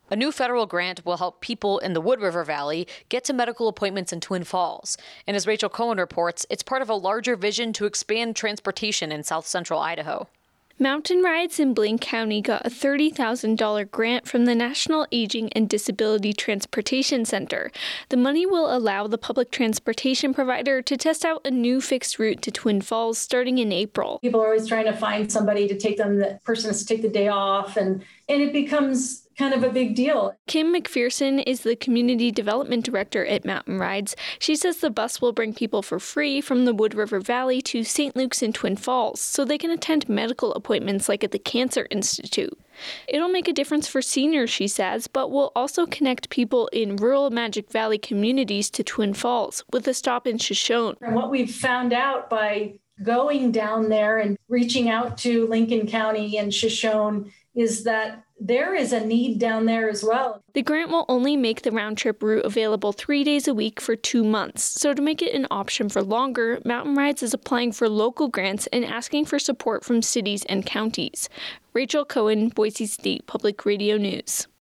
A new federal grant will help people in the Wood River Valley get to medical appointments in Twin Falls. And as Rachel Cohen reports, it's part of a larger vision to expand transportation in south central Idaho. Mountain Rides in Blaine County got a $30,000 grant from the National Aging and Disability Transportation Center. The money will allow the public transportation provider to test out a new fixed route to Twin Falls starting in April. People are always trying to find somebody to take them, the person has to take the day off, and it becomes kind of a big deal. Kim McPherson is the Community Development Director at Mountain Rides. She says the bus will bring people for free from the Wood River Valley to St. Luke's and Twin Falls so they can attend medical appointments like at the Cancer Institute. It'll make a difference for seniors, she says, but will also connect people in rural Magic Valley communities to Twin Falls with a stop in Shoshone. And what we've found out by going down there and reaching out to Lincoln County and Shoshone is that there is a need down there as well. The grant will only make the round-trip route available 3 days a week for 2 months. So to make it an option for longer, Mountain Rides is applying for local grants and asking for support from cities and counties. Rachel Cohen, Boise State Public Radio News.